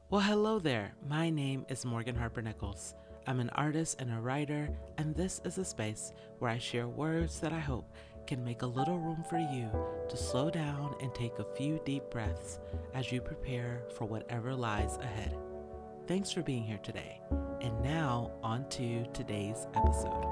Well, hello there. My name is Morgan Harper Nichols. I'm an artist and a writer, and this is a space where I share words that I hope can make a little room for you to slow down and take a few deep breaths as you prepare for whatever lies ahead. Thanks for being here today. And now, on to today's episode.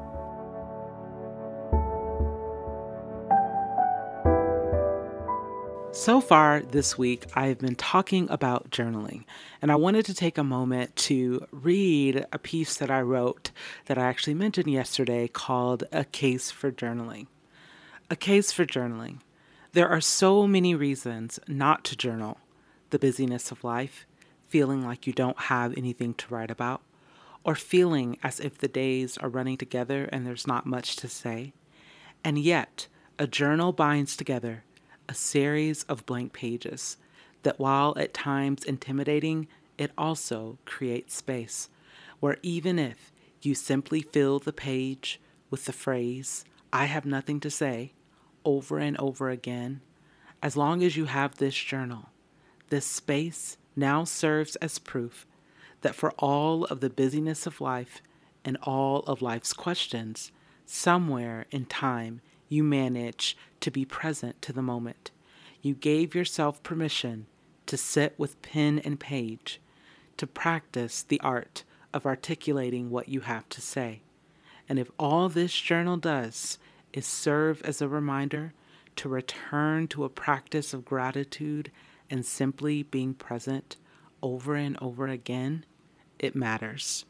So far this week, I've been talking about journaling, and I wanted to take a moment to read a piece that I wrote that I actually mentioned yesterday called A Case for Journaling. A Case for Journaling. There are so many reasons not to journal. The busyness of life, feeling like you don't have anything to write about, or feeling as if the days are running together and there's not much to say. And yet, a journal binds together a series of blank pages that, while at times intimidating, it also creates space where even if you simply fill the page with the phrase, "I have nothing to say," over and over again, as long as you have this journal, this space now serves as proof that for all of the busyness of life and all of life's questions, somewhere in time, you manage to be present to the moment. You gave yourself permission to sit with pen and page, to practice the art of articulating what you have to say. And if all this journal does is serve as a reminder to return to a practice of gratitude and simply being present over and over again, it matters.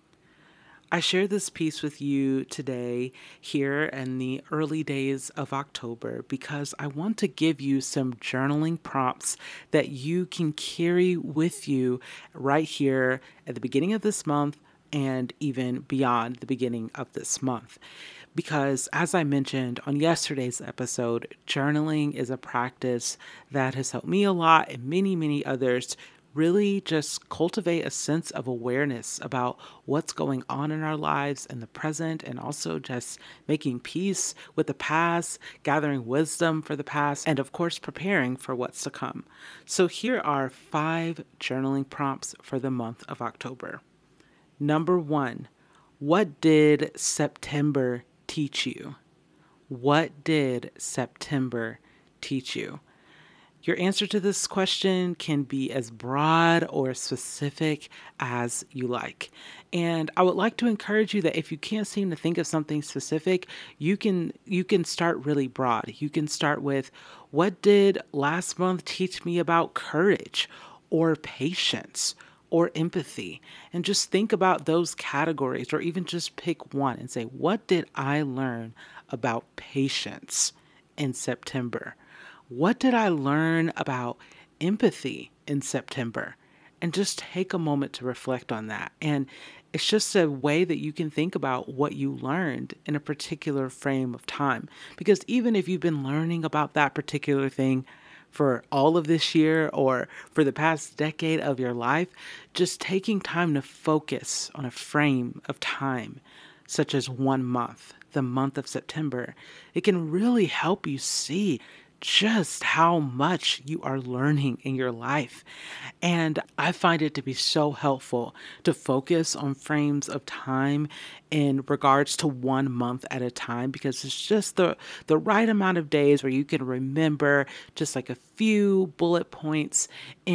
I share this piece with you today here in the early days of October because I want to give you some journaling prompts that you can carry with you right here at the beginning of this month and even beyond the beginning of this month. Because, as I mentioned on yesterday's episode, journaling is a practice that has helped me a lot and many others really just cultivate a sense of awareness about what's going on in our lives in the present, and also just making peace with the past, gathering wisdom for the past, and of course, preparing for what's to come. So, here are 5 journaling prompts for the month of October. Number 1, what did September teach you? What did September teach you? Your answer to this question can be as broad or specific as you like. And I would like to encourage you that if you can't seem to think of something specific, you can start really broad. You can start with, what did last month teach me about courage or patience or empathy? And just think about those categories, or even just pick one and say, what did I learn about patience in September? What did I learn about empathy in September? And just take a moment to reflect on that. And it's just a way that you can think about what you learned in a particular frame of time. Because even if you've been learning about that particular thing for all of this year or for the past decade of your life, just taking time to focus on a frame of time, such as 1 month, the month of September, it can really help you see just how much you are learning in your life. And I find it to be so helpful to focus on frames of time in regards to 1 month at a time, because it's just the right amount of days where you can remember just like a few bullet points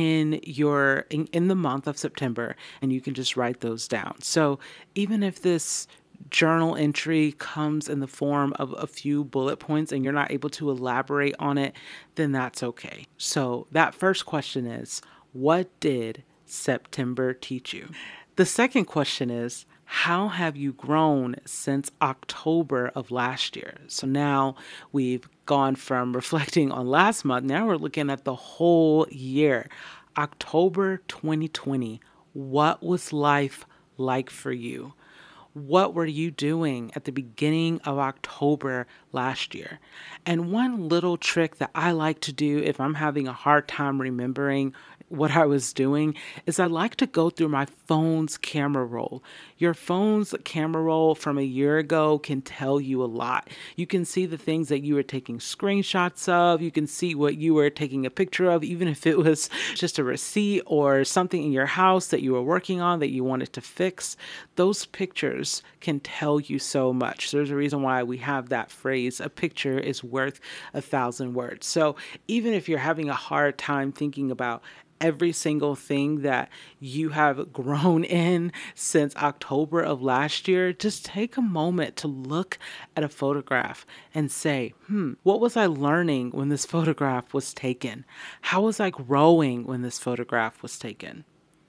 in the month of September, and you can just write those down. So even if this journal entry comes in the form of a few bullet points and you're not able to elaborate on it, then that's okay. So that first question is, what did September teach you? The second question is, how have you grown since October of last year? So now we've gone from reflecting on last month. Now we're looking at the whole year. October 2020. What was life like for you? What were you doing at the beginning of October last year? And one little trick that I like to do if I'm having a hard time remembering what I was doing is I like to go through my phone's camera roll. Your phone's camera roll from a year ago can tell you a lot. You can see the things that you were taking screenshots of. You can see what you were taking a picture of, even if it was just a receipt or something in your house that you were working on that you wanted to fix. Those pictures can tell you so much. There's a reason why we have that phrase, a picture is worth 1,000 words. So even if you're having a hard time thinking about every single thing that you have grown in since October of last year, just take a moment to look at a photograph and say, what was I learning when this photograph was taken? How was I growing when this photograph was taken?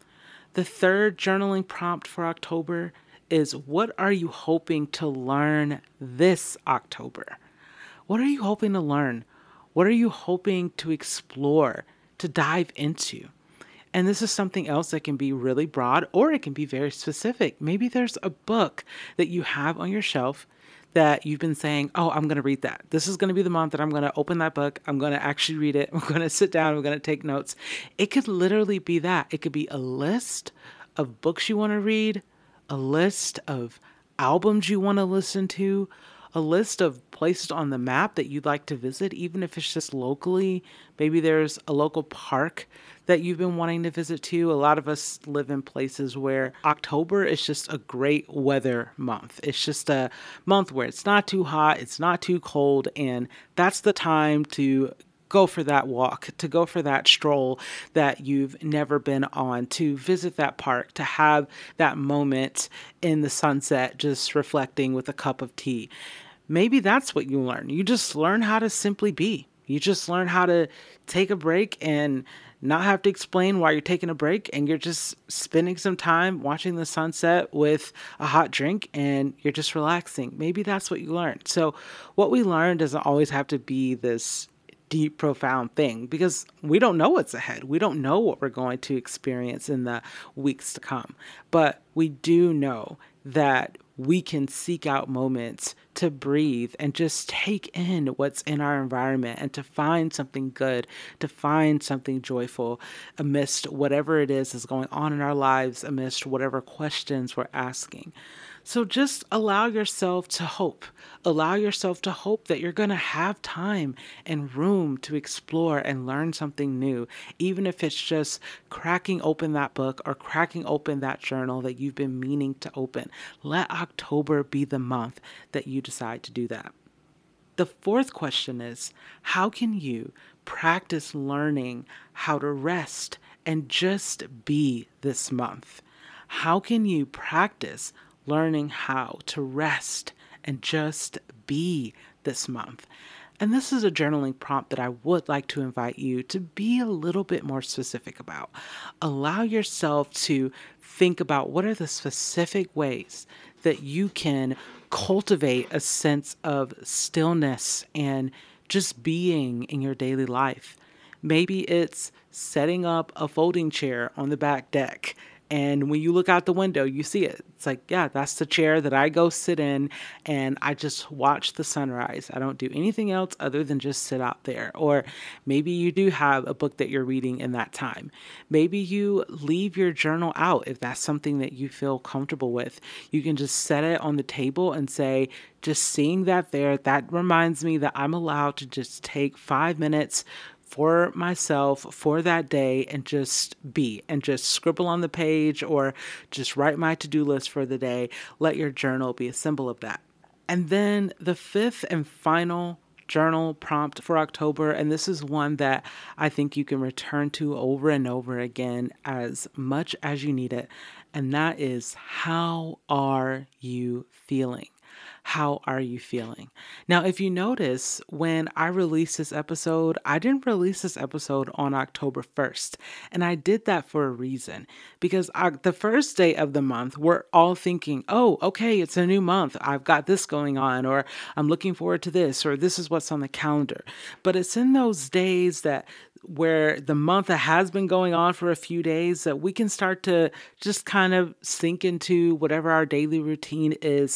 The third journaling prompt for October is, what are you hoping to learn this October? What are you hoping to learn? What are you hoping to explore, to dive into? And this is something else that can be really broad or it can be very specific. Maybe there's a book that you have on your shelf that you've been saying, oh, I'm going to read that. This is going to be the month that I'm going to open that book. I'm going to actually read it. I'm going to sit down. I'm going to take notes. It could literally be that. It could be a list of books you want to read, a list of albums you want to listen to, a list of places on the map that you'd like to visit, even if it's just locally. Maybe there's a local park that you've been wanting to visit too. A lot of us live in places where October is just a great weather month. It's just a month where it's not too hot, it's not too cold, and that's the time to go for that walk, to go for that stroll that you've never been on, to visit that park, to have that moment in the sunset, just reflecting with a cup of tea. Maybe that's what you learn. You just learn how to simply be. You just learn how to take a break and not have to explain why you're taking a break, and you're just spending some time watching the sunset with a hot drink and you're just relaxing. Maybe that's what you learned. So what we learn doesn't always have to be this deep, profound thing, because we don't know what's ahead. We don't know what we're going to experience in the weeks to come. But we do know that we can seek out moments to breathe and just take in what's in our environment and to find something good, to find something joyful amidst whatever it is going on in our lives, amidst whatever questions we're asking. So just allow yourself to hope. Allow yourself to hope that you're going to have time and room to explore and learn something new, even if it's just cracking open that book or cracking open that journal that you've been meaning to open. Let October be the month that you decide to do that. The fourth question is, how can you practice learning how to rest and just be this month? How can you practice learning how to rest and just be this month? And this is a journaling prompt that I would like to invite you to be a little bit more specific about. Allow yourself to think about what are the specific ways that you can cultivate a sense of stillness and just being in your daily life. Maybe it's setting up a folding chair on the back deck, and when you look out the window, you see it. It's like, yeah, that's the chair that I go sit in and I just watch the sunrise. I don't do anything else other than just sit out there. Or maybe you do have a book that you're reading in that time. Maybe you leave your journal out if that's something that you feel comfortable with. You can just set it on the table and say, just seeing that there, that reminds me that I'm allowed to just take 5 minutes for myself for that day and just be and just scribble on the page or just write my to-do list for the day. Let your journal be a symbol of that. And then the fifth and final journal prompt for October, and this is one that I think you can return to over and over again as much as you need it, and that is, how are you feeling? How are you feeling? Now, if you notice, when I released this episode, I didn't release this episode on October 1st. And I did that for a reason, because the first day of the month, we're all thinking, oh, okay, it's a new month. I've got this going on, or I'm looking forward to this, or this is what's on the calendar. But it's in those days that where the month has been going on for a few days that we can start to just kind of sink into whatever our daily routine is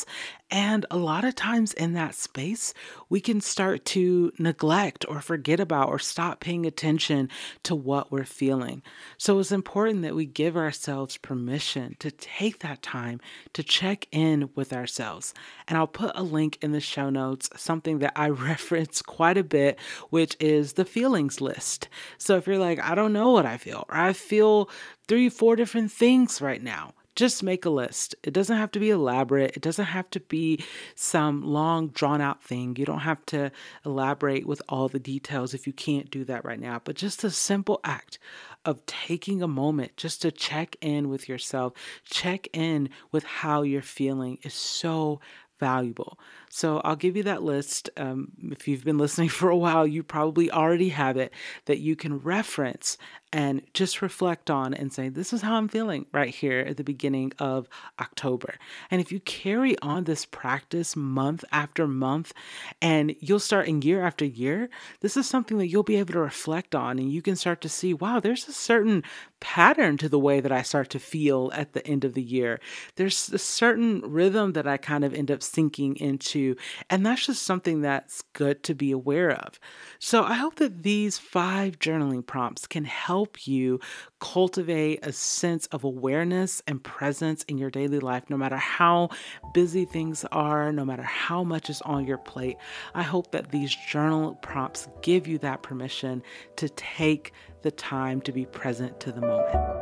And a lot of times in that space, we can start to neglect or forget about or stop paying attention to what we're feeling. So it's important that we give ourselves permission to take that time to check in with ourselves. And I'll put a link in the show notes, something that I reference quite a bit, which is the feelings list. So if you're like, I don't know what I feel, or I feel 3, 4 different things right now, just make a list. It doesn't have to be elaborate. It doesn't have to be some long, drawn out thing. You don't have to elaborate with all the details if you can't do that right now. But just a simple act of taking a moment just to check in with yourself, check in with how you're feeling is so valuable. So I'll give you that list. If you've been listening for a while, you probably already have it that you can reference and just reflect on and say, this is how I'm feeling right here at the beginning of October. And if you carry on this practice month after month, and you'll start in year after year, this is something that you'll be able to reflect on, and you can start to see, wow, there's a certain pattern to the way that I start to feel at the end of the year. There's a certain rhythm that I kind of end up sinking into, and that's just something that's good to be aware of. So I hope that these 5 journaling prompts can help you cultivate a sense of awareness and presence in your daily life, no matter how busy things are, no matter how much is on your plate. I hope that these journal prompts give you that permission to take the time to be present to the moment.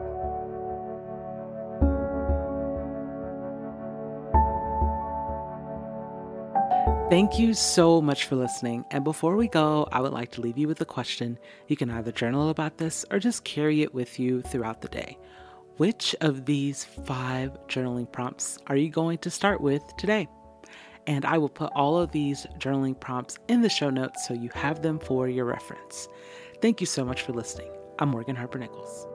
Thank you so much for listening. And before we go, I would like to leave you with a question. You can either journal about this or just carry it with you throughout the day. Which of these 5 journaling prompts are you going to start with today? And I will put all of these journaling prompts in the show notes so you have them for your reference. Thank you so much for listening. I'm Morgan Harper Nichols.